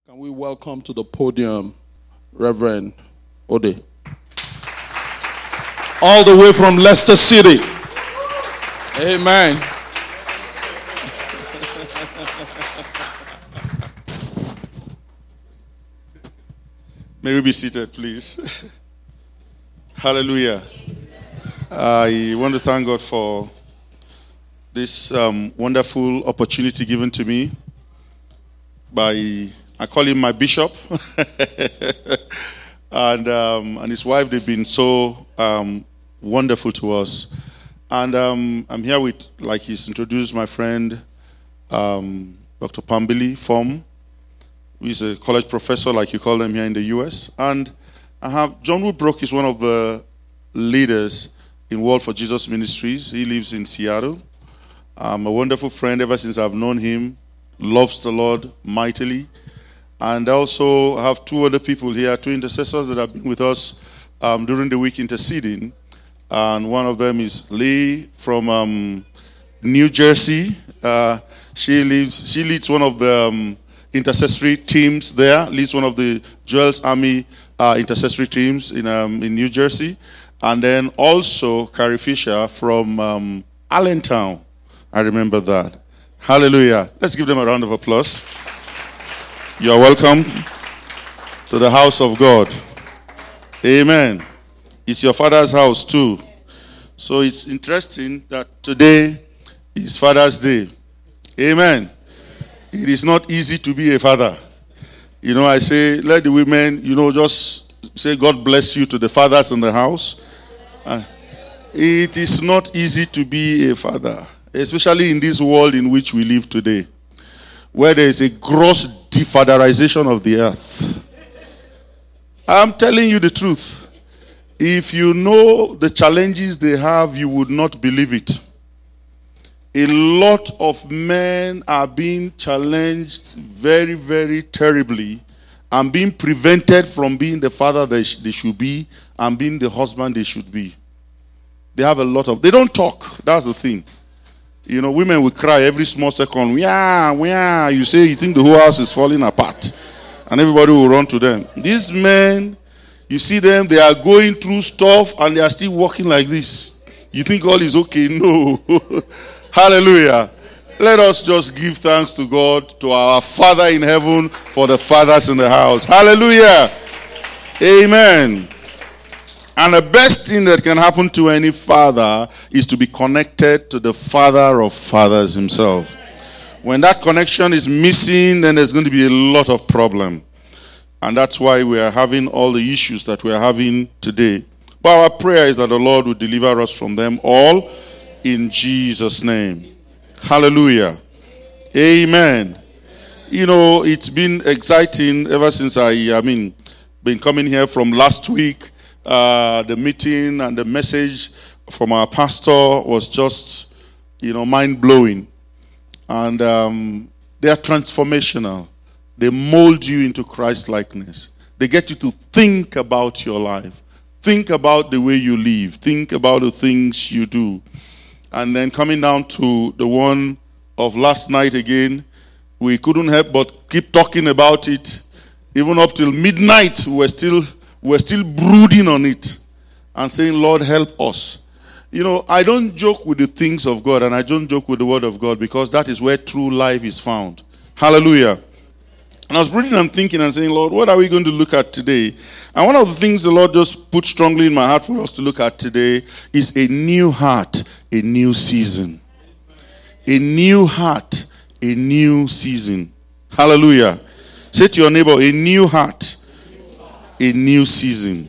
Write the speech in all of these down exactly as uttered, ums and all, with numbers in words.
Can we welcome to the podium Reverend Ode? All the way from Leicester City. Amen. May we be seated, please. Hallelujah. I want to thank God for this um, wonderful opportunity given to me by, I call him my bishop, and um, and his wife. They've been so um, wonderful to us. And um, I'm here with, like he's introduced, my friend, um, Doctor Pambili Fom, who is a college professor, like you call them here in the U S. And I have John Woodbrook is one of the leaders in World for Jesus Ministries. He lives in Seattle. I'm a wonderful friend ever since I've known him. Loves the Lord mightily. And I also have two other people here, two intercessors that have been with us um, during the week interceding. And one of them is Lee from um, New Jersey. Uh, she lives. She leads one of the um, intercessory teams there. Leads one of the Joel's Army uh, intercessory teams in um, in New Jersey. And then also Carrie Fisher from um, Allentown. I remember that. Hallelujah. Let's give them a round of applause. You are welcome to the house of God. Amen. It's your father's house too. So it's interesting that today is Father's Day. Amen. It is not easy to be a father. You know, I say, let the women, you know, just say, God bless you to the fathers in the house. Uh, it is not easy to be a father, especially in this world in which we live today, where there is a gross defatherization of the earth. I'm telling you the truth. If you know the challenges they have, you would not believe it. A lot of men are being challenged very, very terribly and being prevented from being the father they, sh- they should be and being the husband they should be. They have a lot of... They don't talk. That's the thing. You know, women will cry every small second. Yeah, yeah. You say you think the whole house is falling apart. And everybody will run to them. These men, you see them, they are going through stuff and they are still walking like this. You think all is okay? No. Hallelujah. Let us just give thanks to God, to our Father in heaven, for the fathers in the house. Hallelujah. Amen. And the best thing that can happen to any father is to be connected to the Father of fathers himself. When that connection is missing, then there's going to be a lot of problem. And that's why we are having all the issues that we are having today. But our prayer is that the Lord will deliver us from them all in Jesus' name. Hallelujah. Amen. You know, it's been exciting ever since I, I mean, been coming here from last week. Uh, the meeting and the message from our pastor was just, you know, mind-blowing. And um, they are transformational. They mold you into Christ-likeness. They get you to think about your life. Think about the way you live. Think about the things you do. And then coming down to the one of last night again, we couldn't help but keep talking about it. Even up till midnight, we were still... We're still brooding on it and saying, Lord, help us. You know, I don't joke with the things of God and I don't joke with the word of God because that is where true life is found. Hallelujah. And I was brooding and thinking and saying, Lord, what are we going to look at today? And one of the things the Lord just put strongly in my heart for us to look at today is a new heart, a new season. A new heart, a new season. Hallelujah. Say to your neighbor, a new heart. A new season.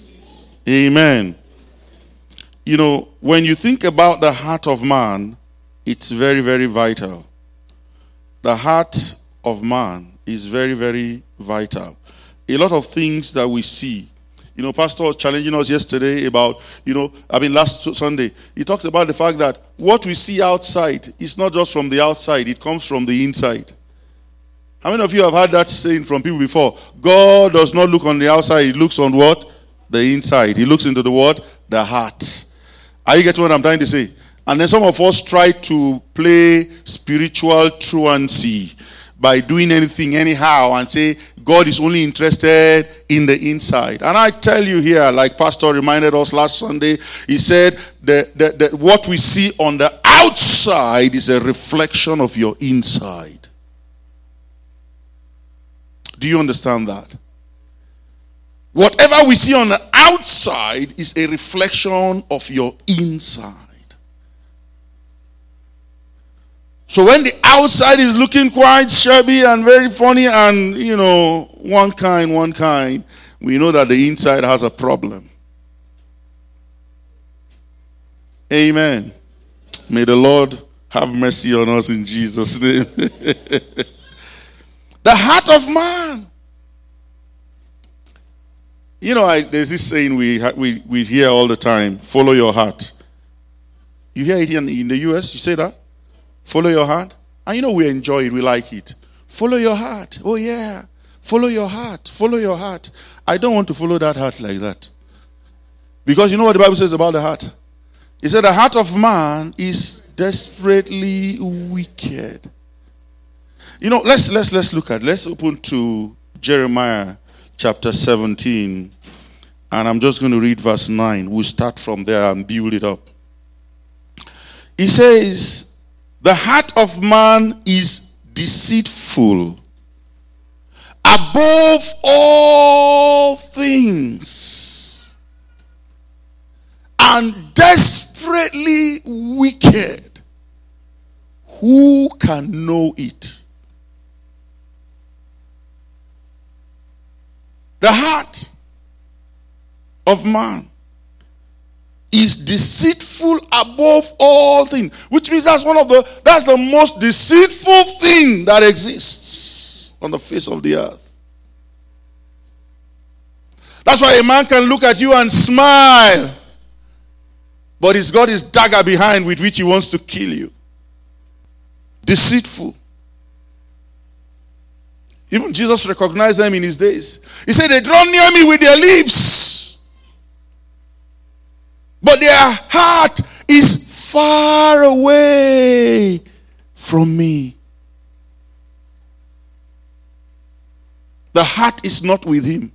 Amen. You know, when you think about the heart of man, it's very, very vital. The heart of man is very, very vital. A lot of things that we see. You know, Pastor was challenging us yesterday about, you know, I mean last Sunday, he talked about the fact that what we see outside is not just from the outside, it comes from the inside. How many of you have heard that saying from people before? God does not look on the outside, he looks on what? The inside. He looks into the what? The heart. Are you getting what I'm trying to say? And then some of us try to play spiritual truancy by doing anything anyhow and say God is only interested in the inside. And I tell you here, like Pastor reminded us last Sunday, he said that, that, that what we see on the outside is a reflection of your inside. Do you understand that? Whatever we see on the outside is a reflection of your inside. So when the outside is looking quite shabby and very funny and, you know, one kind, one kind, we know that the inside has a problem. Amen. May the Lord have mercy on us in Jesus' name. The heart of man. You know, I, there's this saying we, we we hear all the time, follow your heart. You hear it in, in the U S, you say that? Follow your heart. And you know we enjoy it, we like it. Follow your heart. Oh yeah. Follow your heart. Follow your heart. I don't want to follow that heart like that. Because you know what the Bible says about the heart? It said the heart of man is desperately wicked. You know, let's let's let's look at, let's open to Jeremiah chapter seventeen. And I'm just going to read verse nine. We'll start from there and build it up. It says, the heart of man is deceitful above all things and desperately wicked. Who can know it? The heart of man is deceitful above all things, which means that's one of the that's the most deceitful thing that exists on the face of the earth. That's why a man can look at you and smile, but he's got his dagger behind with which he wants to kill you. Deceitful. Even Jesus recognized them in his days. He said, they draw near me with their lips, but their heart is far away from me. The heart is not with him.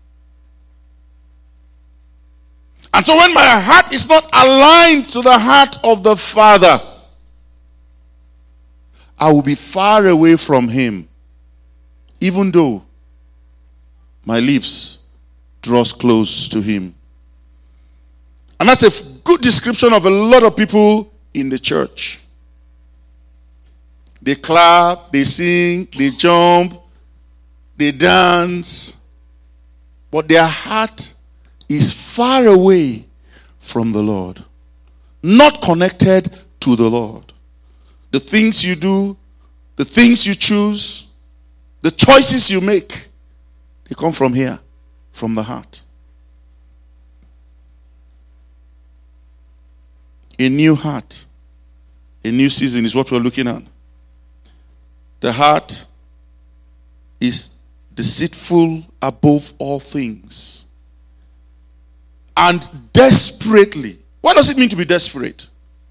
And so when my heart is not aligned to the heart of the Father, I will be far away from him, even though my lips draws close to him. And that's a good description of a lot of people in the church. They clap, they sing, they jump, they dance, but their heart is far away from the Lord, not connected to the Lord. The things you do, the things you choose, the choices you make, they come from here, from the heart. A new heart, a new season is what we're looking at. The heart is deceitful above all things and desperately. What does it mean to be desperate?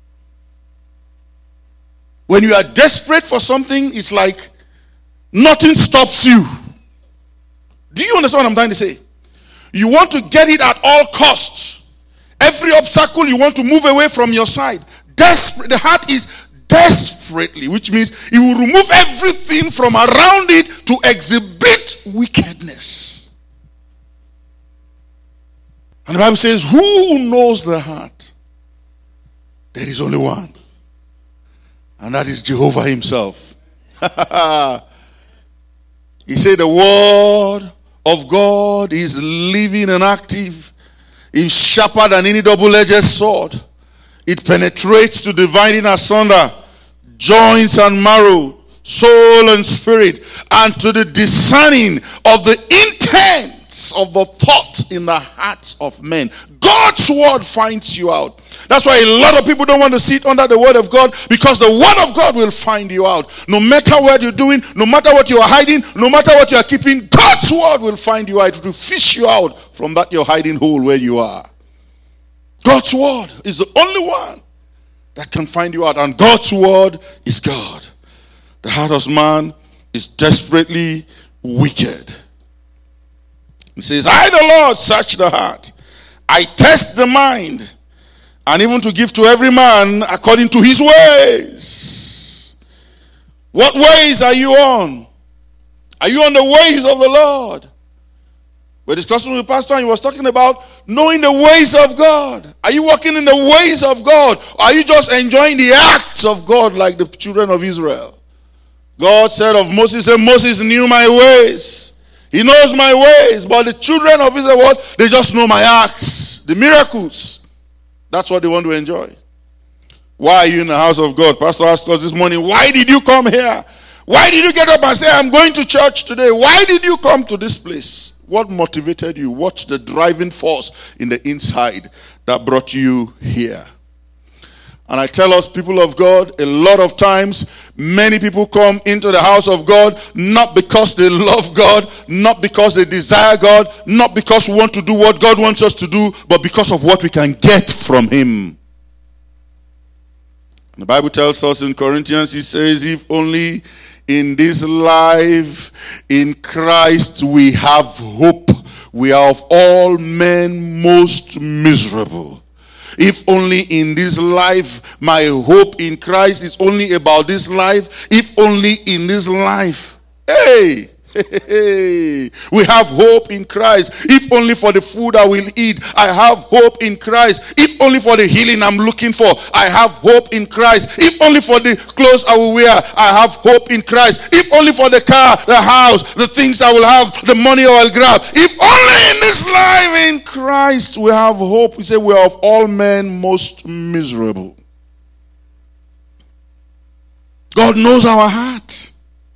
When you are desperate for something, it's like nothing stops you. Do you understand what I'm trying to say? You want to get it at all costs. Every obstacle you want to move away from your side. Desperate. The heart is desperately, which means it will remove everything from around it to exhibit wickedness. And the Bible says, who knows the heart? There is only one. And that is Jehovah himself. He said the word of God is living and active. It's sharper than any double-edged sword. It penetrates to dividing asunder joints and marrow, soul and spirit, and to the discerning of the intents of the thought in the hearts of men. God's word finds you out. That's why a lot of people don't want to sit under the word of God, because the word of God will find you out. No matter what you're doing, no matter what you are hiding, no matter what you are keeping, God's word will find you out. It will fish you out from that your hiding hole where you are. God's word is the only one that can find you out. And God's word is God. The heart of man is desperately wicked. He says, I, the Lord, search the heart. I test the mind, and even to give to every man according to his ways. What ways are you on? Are you on the ways of the Lord? We're discussing with Pastor, and he was talking about knowing the ways of God. Are you walking in the ways of God? Or are you just enjoying the acts of God like the children of Israel? God said of Moses, and Moses knew my ways. He knows my ways. But the children of Israel, what? They just know my acts. The miracles. That's what they want to enjoy. Why are you in the house of God? Pastor asked us this morning, why did you come here? Why did you get up and say, I'm going to church today? Why did you come to this place? What motivated you? What's the driving force in the inside that brought you here? And I tell us, people of God, a lot of times, many people come into the house of God not because they love God, not because they desire God, not because we want to do what God wants us to do, but because of what we can get from Him. The Bible tells us in Corinthians, it says, if only in this life in Christ we have hope, we are of all men most miserable. If only in this life, my hope in Christ is only about this life. If only in this life. Hey, hey, hey, we have hope in Christ. If only for the food I will eat, I have hope in Christ. If only for the healing I'm looking for, I have hope in Christ. If only for the clothes I will wear, I have hope in Christ. If only for the car, the house, the things I will have, the money I will grab. If only in this life in Christ we have hope. We say we are of all men most miserable. God knows our heart.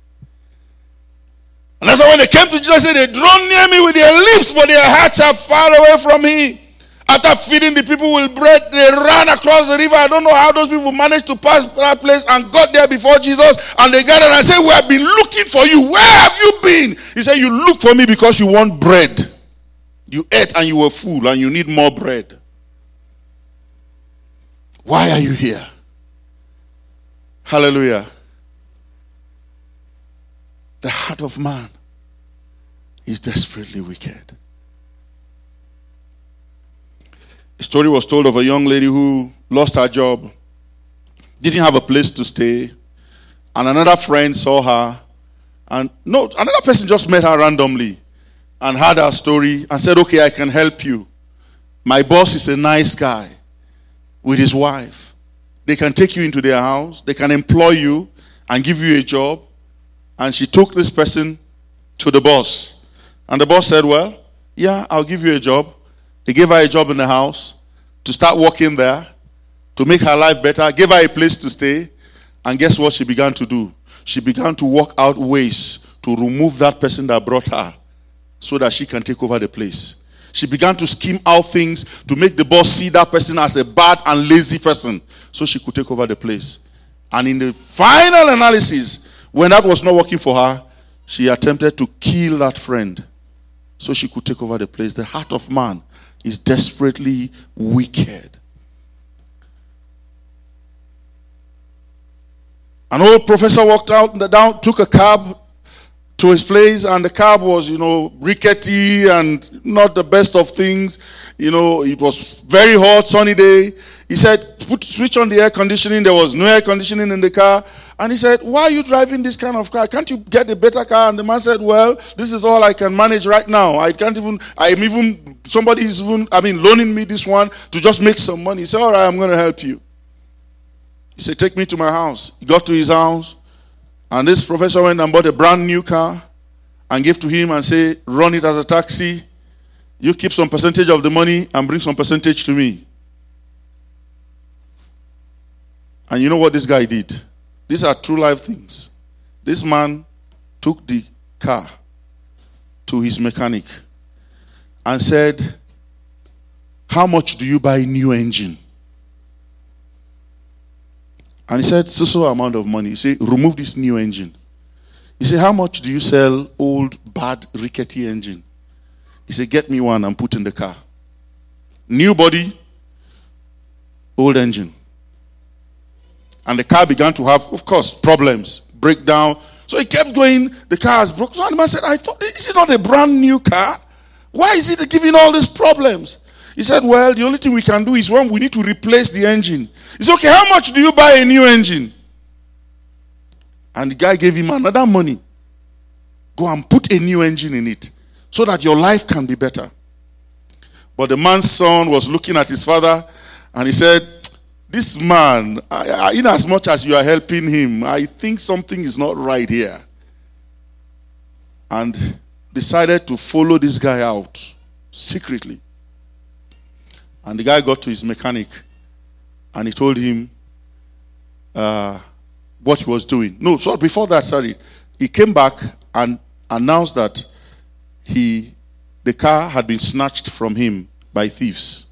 And that's why when they came to Jesus, they said, they draw near me with their lips, but their hearts are far away from me. After feeding the people with bread, they ran across the river. I don't know how those people managed to pass that place and got there before Jesus. And they gathered and said, we have been looking for you. Where have you been? He said, you look for me because you want bread. You ate and you were full and you need more bread. Why are you here? Hallelujah. The heart of man is desperately wicked. A story was told of a young lady who lost her job, didn't have a place to stay, and another friend saw her, and no, another person just met her randomly and heard her story and said, okay, I can help you. My boss is a nice guy with his wife. They can take you into their house, they can employ you and give you a job. And she took this person to the boss. And the boss said, well, yeah, I'll give you a job. They gave her a job in the house to start working there, to make her life better, gave her a place to stay. And guess what she began to do? She began to work out ways to remove that person that brought her so that she can take over the place. She began to scheme out things to make the boss see that person as a bad and lazy person so she could take over the place. And in the final analysis, when that was not working for her, she attempted to kill that friend so she could take over the place. The heart of man is desperately wicked. An old professor walked out down, took a cab to his place, and the cab was, you know, rickety and not the best of things. You know, it was very hot, sunny day. He said, Put, switch on the air conditioning. There was no air conditioning in the car. And he said, why are you driving this kind of car? Can't you get a better car? And the man said, well, this is all I can manage right now. I can't even, I'm even, somebody is even, I mean, loaning me this one to just make some money. He said, all right, I'm going to help you. He said, take me to my house. He got to his house. And this professor went and bought a brand new car and gave to him and said, run it as a taxi. You keep some percentage of the money and bring some percentage to me. And you know what this guy did? These are true life things. This man took the car to his mechanic and said, how much do you buy new engine? And he said, so so amount of money. He said, remove this new engine. He said, how much do you sell old, bad, rickety engine? He said, get me one and put in the car. New body, old engine. And the car began to have, of course, problems, breakdown, So he kept going. The car has broken. So the man said, I thought, this is not a brand new car. Why is it giving all these problems? He said, well, the only thing we can do is when we need to replace the engine. He said, okay, how much do you buy a new engine? And the guy gave him another money. Go and put a new engine in it so that your life can be better. But the man's son was looking at his father and he said, this man, I, I, in as much as you are helping him, I think something is not right here. And decided to follow this guy out secretly. And the guy got to his mechanic and he told him uh, what he was doing. No, so before that, sorry, he came back and announced that he, the car had been snatched from him by thieves.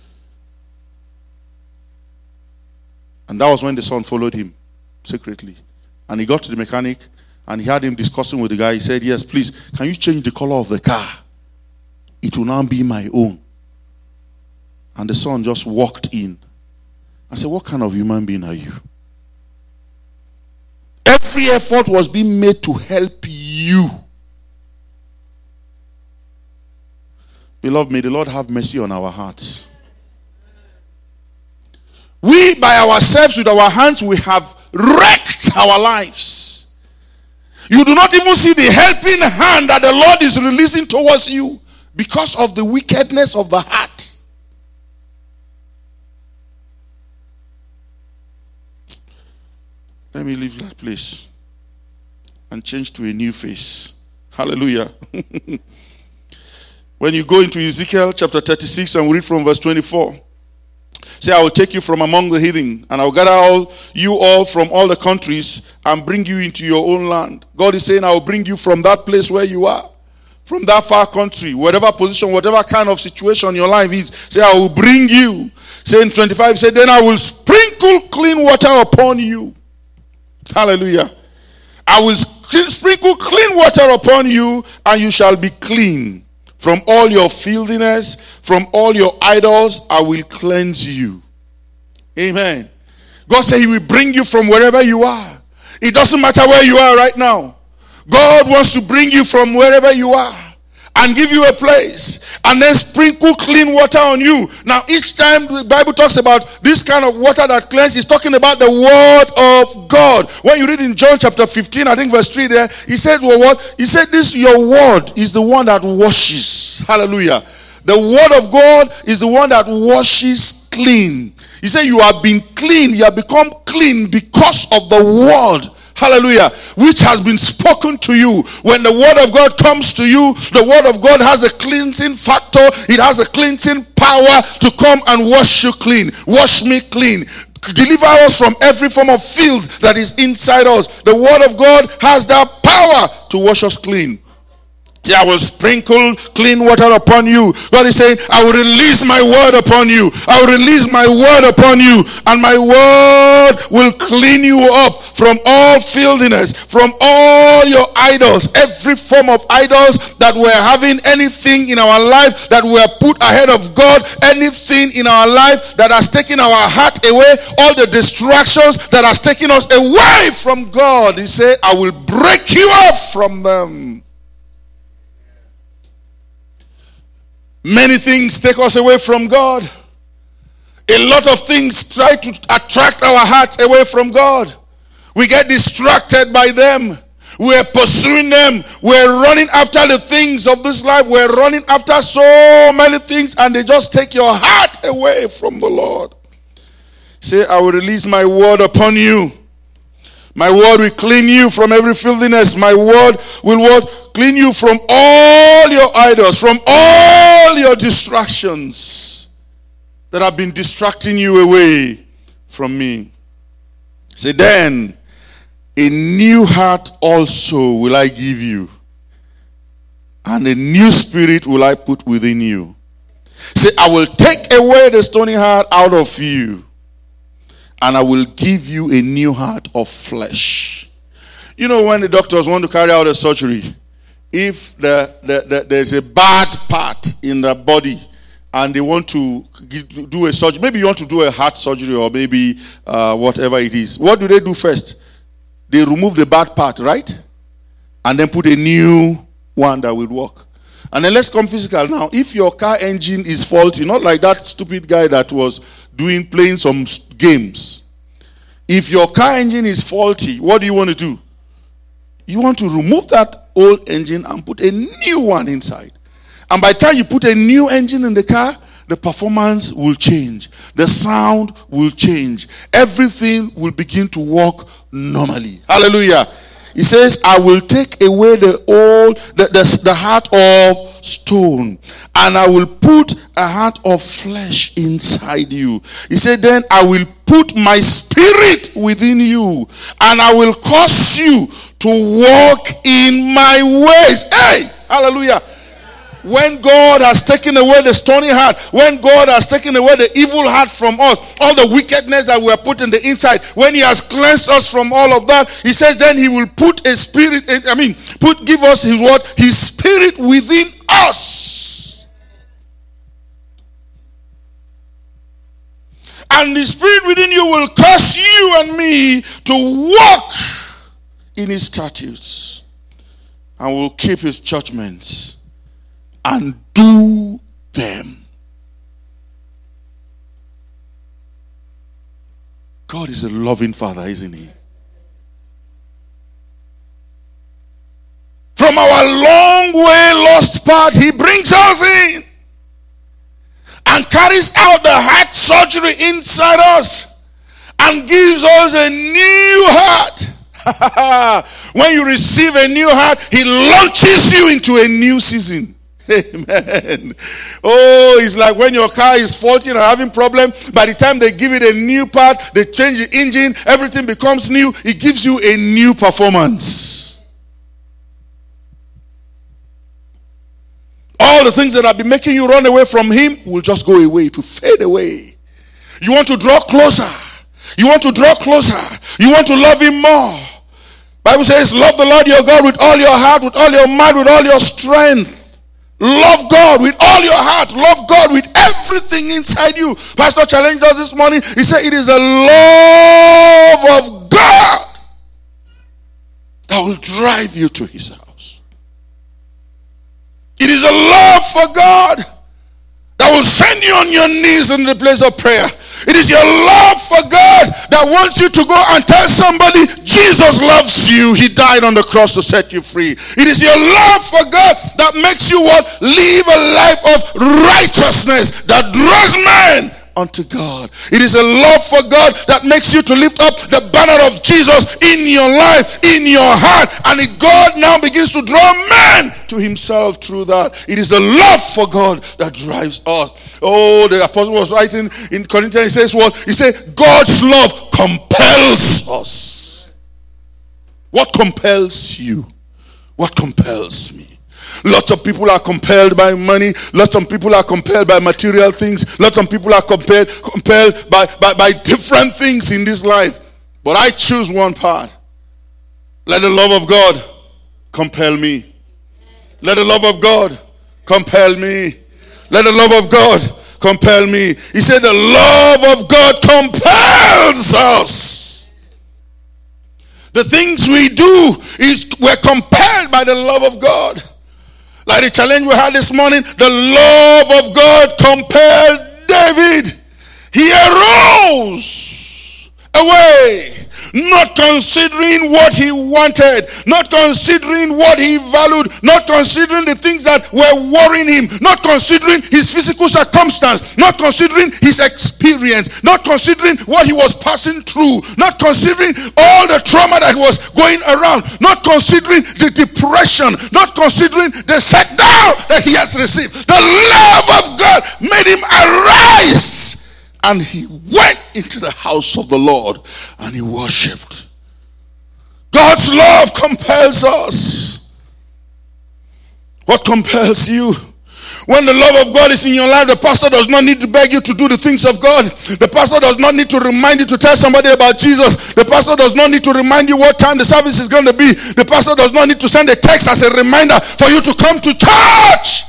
And that was when the son followed him secretly. And he got to the mechanic and he had him discussing with the guy. He said, yes, please, can you change the color of the car? It will now be my own. And the son just walked in. I said, what kind of human being are you? Every effort was being made to help you. Beloved, may the Lord have mercy on our hearts. We, by ourselves, with our hands, we have wrecked our lives. You do not even see the helping hand that the Lord is releasing towards you because of the wickedness of the heart. Let me leave that place and change to a new face. Hallelujah. When you go into Ezekiel chapter thirty-six and we read from verse twenty-four. Say, I will take you from among the heathen, and I will gather all you all from all the countries and bring you into your own land. God is saying, I will bring you from that place where you are, from that far country, whatever position, whatever kind of situation your life is. Say, I will bring you. Say in twenty-five, say, then I will sprinkle clean water upon you. Hallelujah. I will sprinkle clean water upon you, and you shall be clean. From all your filthiness, from all your idols, I will cleanse you. Amen. God said he will bring you from wherever you are. It doesn't matter where you are right now. God wants to bring you from wherever you are and give you a place and then sprinkle clean water on you. Now, each time the Bible talks about this kind of water that cleanses, it's talking about the word of God. When you read in John chapter fifteen, I think verse three there, he said, well, what? He said, this, your word is the one that washes. Hallelujah. The word of God is the one that washes clean. He said, you have been clean. You have become clean because of the word. Hallelujah. Which has been spoken to you. When the word of God comes to you, the word of God has a cleansing factor. It has a cleansing power to come and wash you clean. Wash me clean. Deliver us from every form of filth that is inside us. The word of God has that power to wash us clean. See, I will sprinkle clean water upon you. God is saying, I will release my word upon you. I will release my word upon you. And my word will clean you up from all filthiness, from all your idols, every form of idols that were having anything in our life that were put ahead of God, anything in our life that has taken our heart away, all the distractions that has taken us away from God. He said, I will break you off from them. Many things take us away from God. A lot of things try to attract our hearts away from God. We get distracted by them. We're pursuing them. We're running after the things of this life. We're running after so many things, and they just take your heart away from the Lord. Say, I will release my word upon you. My word will clean you from every filthiness. My word will what? Clean you from all your idols, from all your distractions that have been distracting you away from me. Say, then a new heart also will I give you, and a new spirit will I put within you. Say, I will take away the stony heart out of you, and I will give you a new heart of flesh. You know, when the doctors want to carry out a surgery, if the, the, the, there's a bad part in the body and they want to do a surgery, maybe you want to do a heart surgery or maybe uh, whatever it is, what do they do first? they remove the bad part, right? And then put a new one that will work. And then let's come physical now. If your car engine is faulty, not like that stupid guy that was doing playing some games. If your car engine is faulty, what do you want to do? You want to remove that old engine and put a new one inside. And by the time you put a new engine in the car, the performance will change. The sound will change. Everything will begin to work normally. Hallelujah. He says, I will take away the old, the, the, the heart of stone, and I will put a heart of flesh inside you. He said, then I will put my spirit within you, and I will cause you to walk in my ways. Hey, hallelujah. When God has taken away the stony heart, when God has taken away the evil heart from us, all the wickedness that we are put in the inside, when he has cleansed us from all of that, he says then he will put a spirit, I mean, put give us his what? His spirit within us. And the spirit within you will cause you and me to walk in his statutes, and will keep his judgments and do them. God is a loving Father, isn't he? From our long way lost path, he brings us in and carries out the heart surgery inside us and gives us a new heart. When you receive a new heart, he launches you into a new season. Amen. Oh, it's like when your car is faulty and having problem. By the time they give it a new part, they change the engine, everything becomes new. It gives you a new performance. All the things that have been making you run away from him will just go away, to fade away. You want to draw closer. You want to draw closer. You want to love him more. Bible says, love the Lord your God with all your heart, with all your mind, with all your strength. Love God with all your heart. Love God with everything inside you. Pastor challenged us this morning. He said it is a love of God that will drive you to his house. It is a love for God that will send you on your knees in the place of prayer. It is your love for God that wants you to go and tell somebody, Jesus loves you. He died on the cross to set you free. It is your love for God that makes you what? Live a life of righteousness that draws men unto God. It is a love for God that makes you to lift up the banner of Jesus in your life, in your heart. And it, God now begins to draw men to himself through that. It is the love for God that drives us. Oh, the apostle was writing in Corinthians, he says what? He said, God's love compels us. What compels you? What compels me? Lots of people are compelled by money. Lots of people are compelled by material things. Lots of people are compelled, compelled by, by, by different things in this life. But I choose one part. Let the love of God compel me. Let the love of God compel me. Let the love of God compel me. He said the love of God compels us. The things we do is we're compelled by the love of God. Like the challenge we had this morning, the love of God compelled David. He arose away, not considering what he wanted, not considering what he valued, not considering the things that were worrying him, not considering his physical circumstance, not considering his experience, not considering what he was passing through, not considering all the trauma that was going around, not considering the depression, not considering the setdown that he has received. The love of God made him arise. And he went into the house of the Lord and he worshipped. God's love compels us. What compels you? When the love of God is in your life, the pastor does not need to beg you to do the things of God. The pastor does not need to remind you to tell somebody about Jesus. The pastor does not need to remind you what time the service is going to be. The pastor does not need to send a text as a reminder for you to come to church.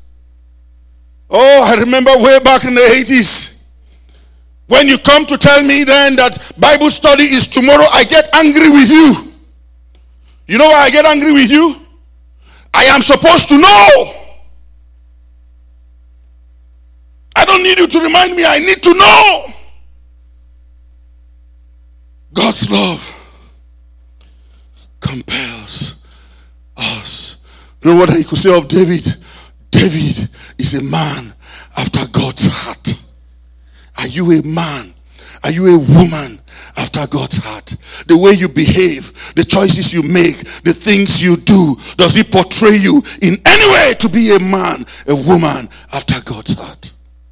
Oh, I remember way back in the eighties. When you come to tell me then that Bible study is tomorrow, I get angry with you. You know why I get angry with you? I am supposed to know. I don't need you to remind me. I need to know. God's love compels us. You know what I could say of David? David is a man after God's heart. Are you a man? Are you a woman after God's heart? The way you behave, the choices you make, the things you do, does it portray you in any way to be a man, a woman after God's heart?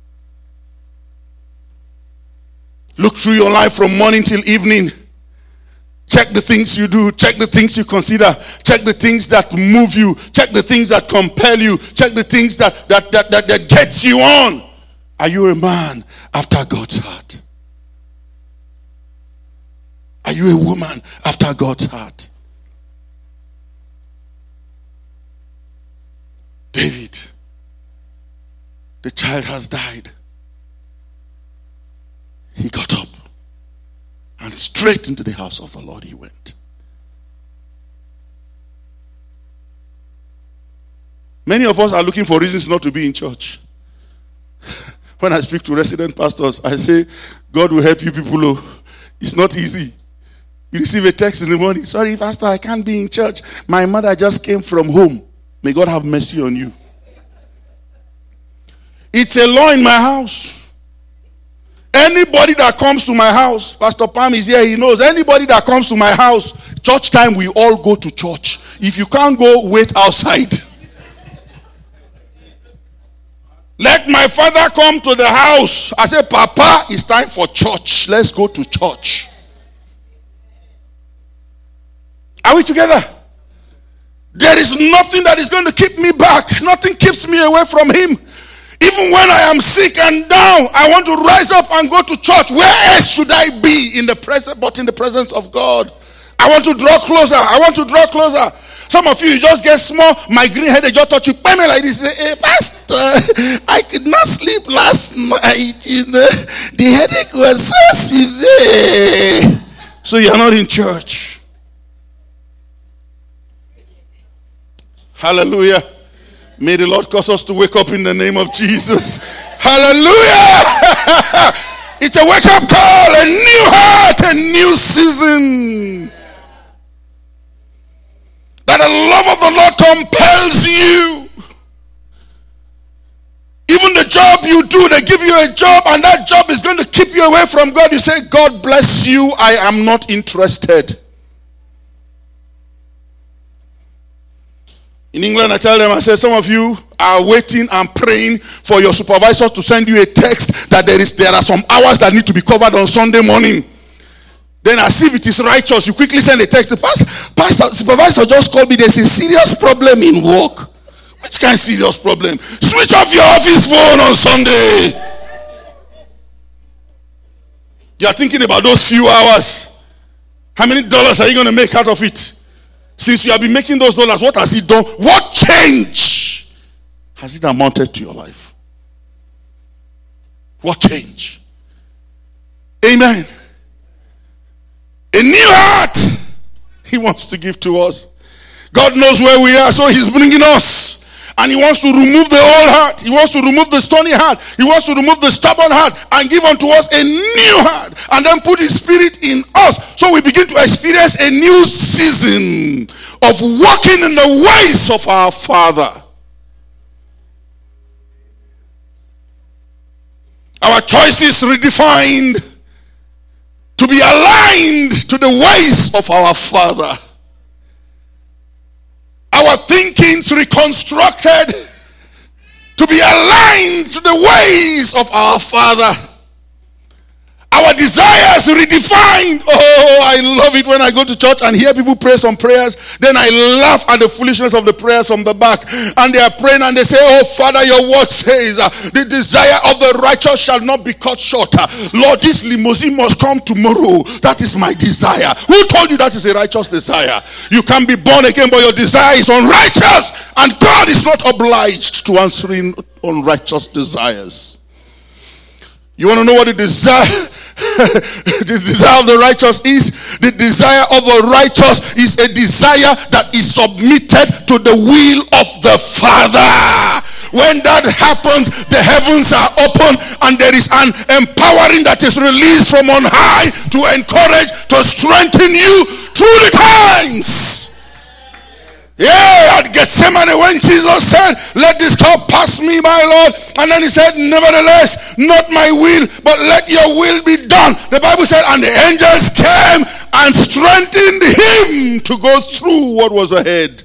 Look through your life from morning till evening. Check the things you do. Check the things you consider. Check the things that move you. Check the things that compel you. Check the things that, that, that, that, that gets you on. Are you a man after God's heart? Are you a woman after God's heart? David, the child has died. He got up and straight into the house of the Lord he went. Many of us are looking for reasons not to be in church. When I speak to resident pastors, I say, God will help you people. Oh, it's not easy. You receive a text in the morning. Sorry, pastor, I can't be in church. My mother just came from home. May God have mercy on you. It's a law in my house. Anybody that comes to my house, Pastor Pam is here, he knows. Anybody that comes to my house, church time, we all go to church. If you can't go, wait outside. Let my father come to the house. I say, Papa, it's time for church. Let's go to church. Are we together? There is nothing that is going to keep me back. Nothing keeps me away from him. Even when I am sick and down, I want to rise up and go to church. Where else should I be in the presence, but in the presence of God? I want to draw closer. I want to draw closer. Some of you, you just get small migraine headache, just touch you, pay me like this. Say, hey, pastor, I could not sleep last night. You know, the headache was so severe. So you're not in church. Hallelujah. May the Lord cause us to wake up in the name of Jesus. Hallelujah. It's a wake-up call, a new heart, a new season. That the love of the Lord compels you. Even the job you do, they give you a job and that job is going to keep you away from God. You say, God bless you, I am not interested. In England, I tell them, I say, some of you are waiting and praying for your supervisors to send you a text that there is there are some hours that need to be covered on Sunday morning. Then as if it is righteous, you quickly send a text. The pastor, supervisor just called me, there's a serious problem in work. Which kind of serious problem? Switch off your office phone on Sunday. You are thinking about those few hours. How many dollars are you going to make out of it? Since you have been making those dollars, what has it done? What change has it amounted to your life? What change? Amen. A new heart he wants to give to us. God knows where we are, so he's bringing us. And he wants to remove the old heart. He wants to remove the stony heart. He wants to remove the stubborn heart and give unto us a new heart. And then put his spirit in us. So we begin to experience a new season of walking in the ways of our Father. Our choices redefined to be aligned to the ways of our Father. Our thinkings reconstructed to be aligned to the ways of our Father. Our desires redefined. Oh, I love it when I go to church and hear people pray some prayers. Then I laugh at the foolishness of the prayers from the back. And they are praying and they say, oh, Father, your word says, uh, the desire of the righteous shall not be cut short. Uh, Lord, this limousine must come tomorrow. That is my desire. Who told you that is a righteous desire? You can be born again, but your desire is unrighteous. And God is not obliged to answering unrighteous desires. You want to know what the desire The desire of the righteous is the desire of the righteous is a desire that is submitted to the will of the Father. When that happens, the heavens are open and there is an empowering that is released from on high to encourage, to strengthen you through the times. Yeah, at Gethsemane when Jesus said, let this cup pass me, my Lord. And then he said, nevertheless, not my will, but let your will be done. The Bible said, and the angels came and strengthened him to go through what was ahead.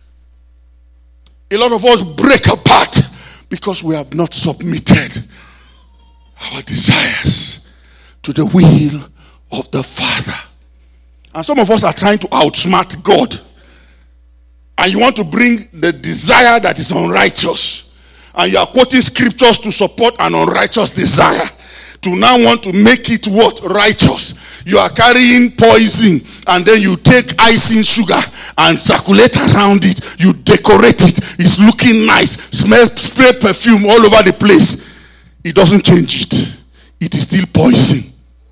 A lot of us break apart because we have not submitted our desires to the will of the Father. And some of us are trying to outsmart God. And you want to bring the desire that is unrighteous. And you are quoting scriptures to support an unrighteous desire. To now want to make it what? Righteous. You are carrying poison and then you take icing sugar and circulate around it. You decorate it. It's looking nice. Smell, spray perfume all over the place. It doesn't change it. It is still poison.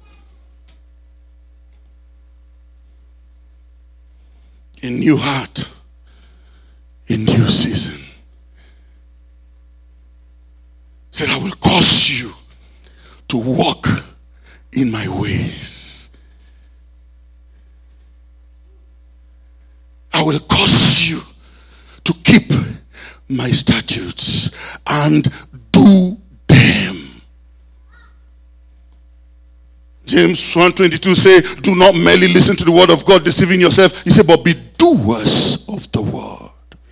A new heart. A new season. Said, I will cause you to walk in my ways. I will cause you to keep my statutes and do them. James one twenty-two say, do not merely listen to the word of God, deceiving yourself. He said, but be doers of the word.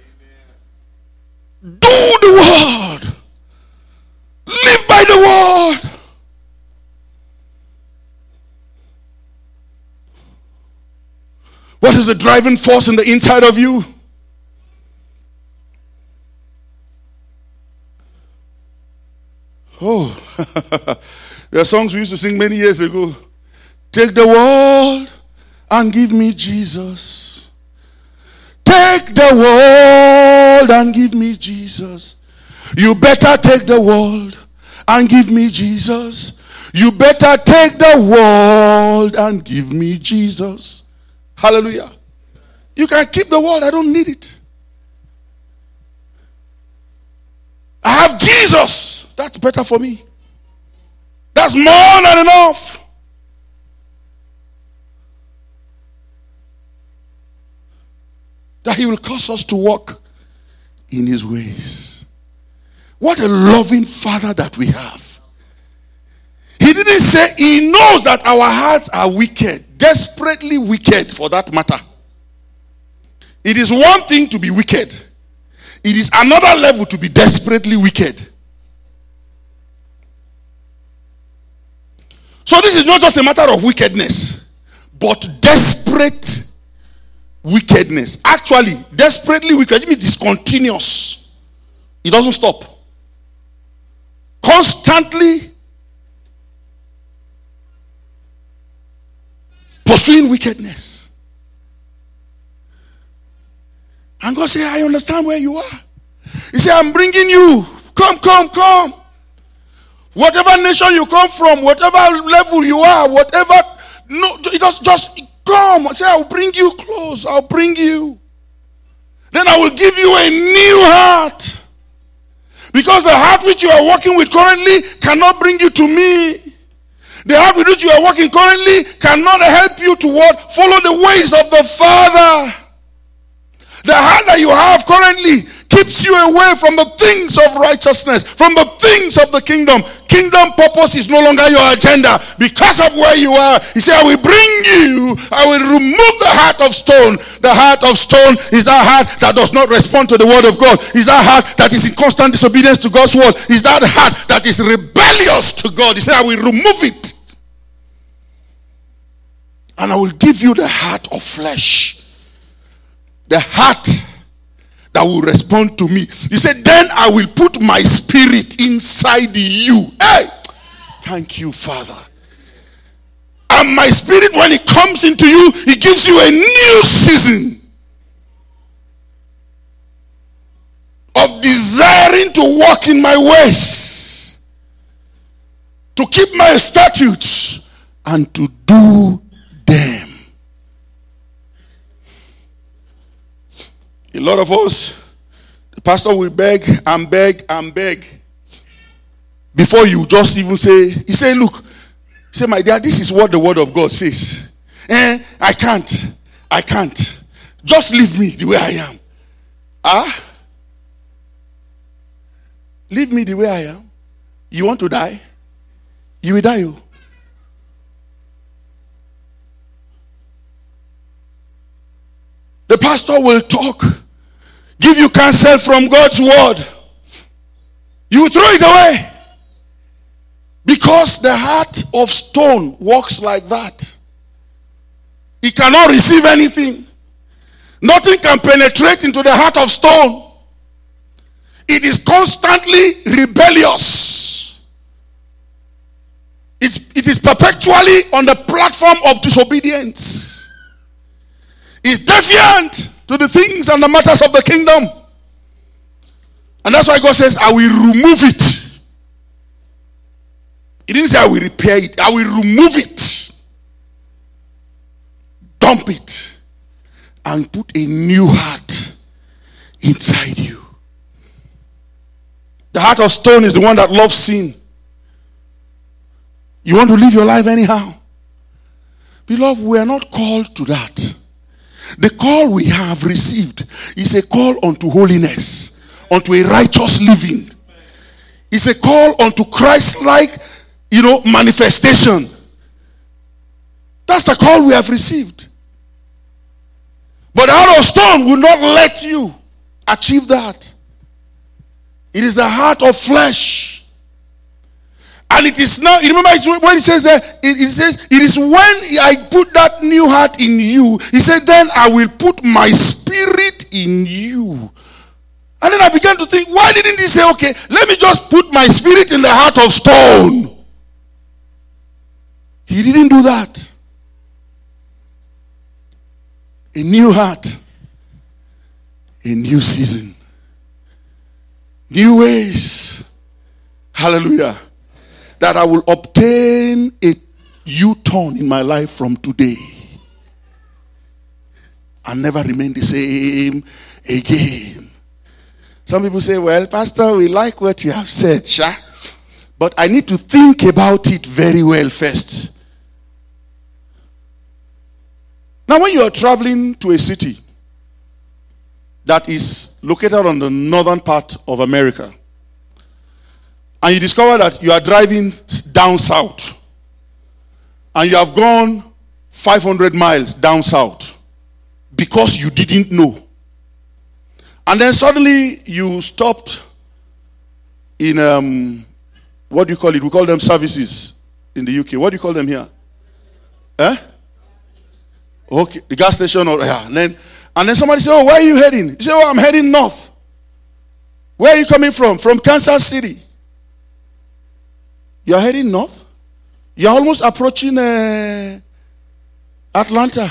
Do the word. Live by the word. What is the driving force in the inside of you? Oh, there are songs we used to sing many years ago. Take the world and give me Jesus. Take the world and give me Jesus. You better take the world and give me Jesus. You better take the world and give me Jesus. Hallelujah. You can keep the world. I don't need it. I have Jesus. That's better for me. That's more than enough. That he will cause us to walk in his ways. What a loving Father that we have. He didn't say, he knows that our hearts are wicked. Desperately wicked, for that matter. It is one thing to be wicked. It is another level to be desperately wicked. So this is not just a matter of wickedness, but desperate wickedness. Actually, desperately wicked means it's continuous. It doesn't stop. Constantly pursuing wickedness. And God said, I understand where you are. He said, I'm bringing you. Come, come, come. Whatever nation you come from, whatever level you are, whatever, no, just, just come. I say, I'll bring you close. I'll bring you. Then I will give you a new heart. Because the heart which you are working with currently cannot bring you to me. The heart with which you are working currently cannot help you to what? Follow the ways of the Father. The heart that you have currently keeps you away from the things of righteousness, from the things of the kingdom. Kingdom purpose is no longer your agenda because of where you are. He said, I will bring you, I will remove the heart of stone. The heart of stone is that heart that does not respond to the word of God. Is that heart that is in constant disobedience to God's word. Is that heart that is rebellious to God. He said, I will remove it. And I will give you the heart of flesh. The heart that will respond to me. He said, then I will put my spirit inside you. Hey! Thank you, Father. And my spirit, when it comes into you, it gives you a new season of desiring to walk in my ways. To keep my statutes. and to do them. A lot of us, the pastor will beg and beg and beg before you just even say, he say, look, he say, my dear, this is what the word of God says. Eh, I can't. I can't. Just leave me the way I am. Ah? Leave me the way I am. You want to die? You will die. You. The pastor will talk, give you counsel from God's word. You throw it away. Because the heart of stone works like that. It cannot receive anything. Nothing can penetrate into the heart of stone. It is constantly rebellious. It's, it is perpetually on the platform of disobedience. It's defiant to the things and the matters of the kingdom. And that's why God says, I will remove it. He didn't say I will repair it. I will remove it. Dump it. And put a new heart inside you. The heart of stone is the one that loves sin. You want to live your life anyhow. Beloved, we are not called to that. The call we have received is a call unto holiness, unto a righteous living. It's a call unto Christ-like, you know, manifestation. That's the call we have received. But the heart of stone will not let you achieve that. It is the heart of flesh. And it is now, you remember when it says that, it, it says, it is when I put that new heart in you, he said, then I will put my spirit in you. And then I began to think, why didn't he say, okay, let me just put my spirit in the heart of stone? He didn't do that. A new heart, a new season, new ways. Hallelujah. That I will obtain a U-turn in my life from today and never remain the same again. Some people say, well, Pastor, we like what you have said, Sha, but I need to think about it very well first. Now, when you are traveling to a city that is located on the northern part of America, and you discover that you are driving down south, and you have gone five hundred miles down south because you didn't know, and then suddenly you stopped in, um, what do you call it? We call them services in the U K. What do you call them here? Eh? Okay, the gas station, or yeah. And then, and then somebody say, oh, where are you heading? You say, oh, I'm heading north. Where are you coming from? From Kansas City. You're heading north? You're almost approaching uh, Atlanta.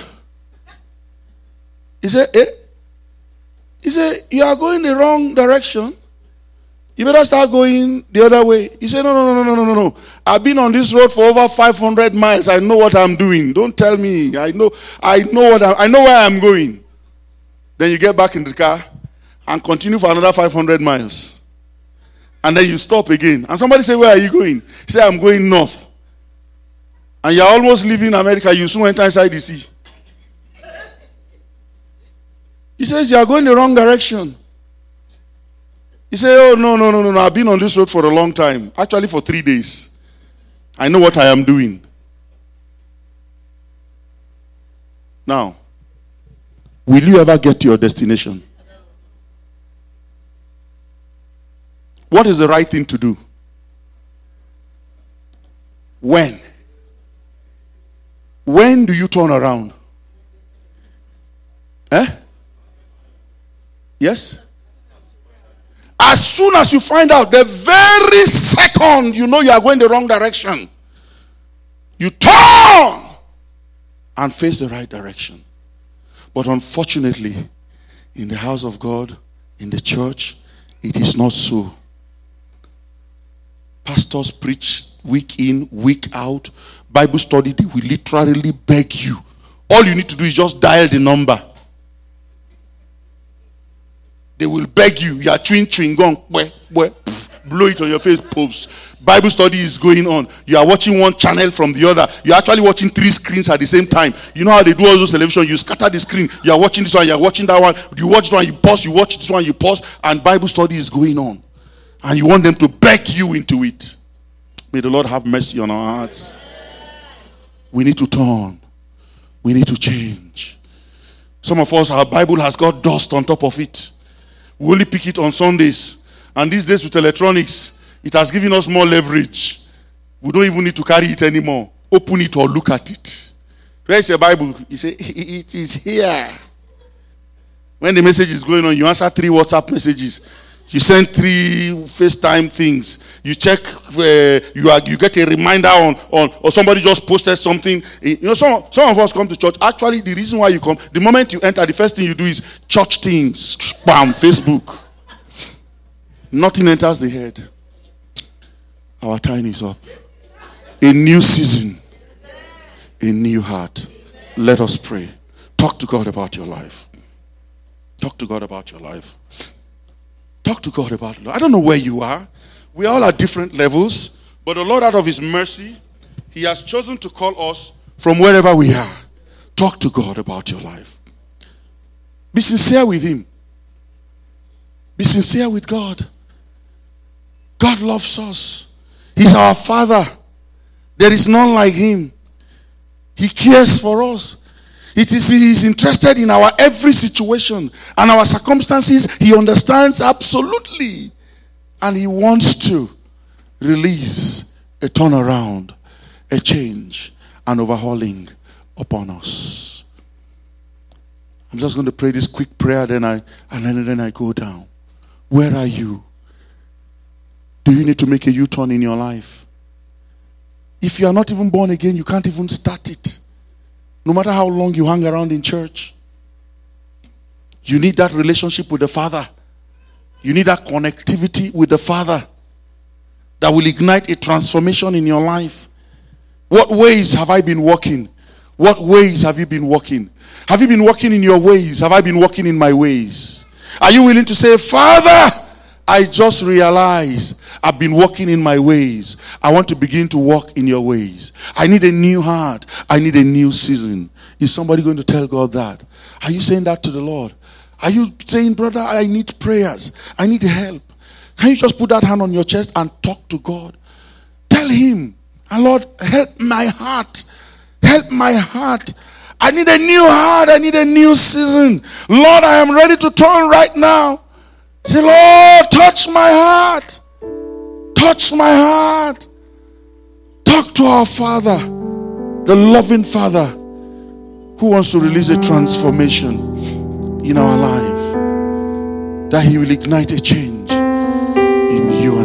He said, eh? He said, you are going the wrong direction. You better start going the other way. He said, no, no, no, no, no, no, no. I've been on this road for over five hundred miles. I know what I'm doing. Don't tell me. I know, I know what I'm, I know where I'm going. Then you get back in the car and continue for another five hundred miles. And then you stop again. And somebody say, where are you going? He say, I'm going north. And you're almost leaving America. You soon enter inside the sea. He says, you are going the wrong direction. He said, oh, no, no, no, no, no. I've been on this road for a long time. Actually, for three days. I know what I am doing. Now, will you ever get to your destination? What is the right thing to do? When? When do you turn around? Eh? Yes? As soon as you find out, the very second you know you are going the wrong direction, you turn and face the right direction. But unfortunately, in the house of God, in the church, it is not so. pastors preach week in, week out. Bible study, they will literally beg you. All you need to do is just dial the number. They will beg you. You are chewing chewing gum, blow it on your face, pops. Bible study is going on. You are watching one channel from the other. You are actually watching three screens at the same time. You know how they do all those television? You scatter the screen. You are watching this one. You are watching that one. You watch this one. You pause. You watch this one. You pause. And Bible study is going on. And you want them to beg you into it. May the Lord have mercy on our hearts. We need to turn. We need to change. Some of us, our Bible has got dust on top of it. We only pick it on Sundays. And these days with electronics, it has given us more leverage. We don't even need to carry it anymore. Open it or look at it. Where is your Bible? You say, it is here. When the message is going on, you answer three WhatsApp messages. You send three FaceTime things. You check, uh, you are, you get a reminder on, on, or somebody just posted something. You know, some, some of us come to church. Actually, the reason why you come, the moment you enter, the first thing you do is church things. Bam, Facebook. Nothing enters the head. Our time is up. A new season. A new heart. Let us pray. Talk to God about your life. Talk to God about your life. Talk to God about it. I don't know where you are. We all are at different levels. But the Lord, out of His mercy, He has chosen to call us from wherever we are. Talk to God about your life. Be sincere with Him. Be sincere with God. God loves us. He's our Father. There is none like Him. He cares for us. It is He is interested in our every situation and our circumstances. He understands absolutely. And He wants to release a turnaround, a change, an overhauling upon us. I'm just going to pray this quick prayer, then I and then, then I go down. Where are you? Do you need to make a U-turn in your life? If you are not even born again, you can't even start it. No matter how long you hang around in church, you need that relationship with the Father. You need that connectivity with the Father that will ignite a transformation in your life. What ways have I been walking? What ways have you been walking? Have you been walking in your ways? Have I been walking in my ways? Are you willing to say, Father, I just realized I've been walking in my ways. I want to begin to walk in your ways. I need a new heart. I need a new season. Is somebody going to tell God that? Are you saying that to the Lord? Are you saying, brother, I need prayers. I need help. Can you just put that hand on your chest and talk to God? Tell Him, and Lord, help my heart. Help my heart. I need a new heart. I need a new season. Lord, I am ready to turn right now. Say, Lord, touch my heart. Touch my heart. Talk to our Father, the loving Father, who wants to release a transformation in our life, that He will ignite a change in you and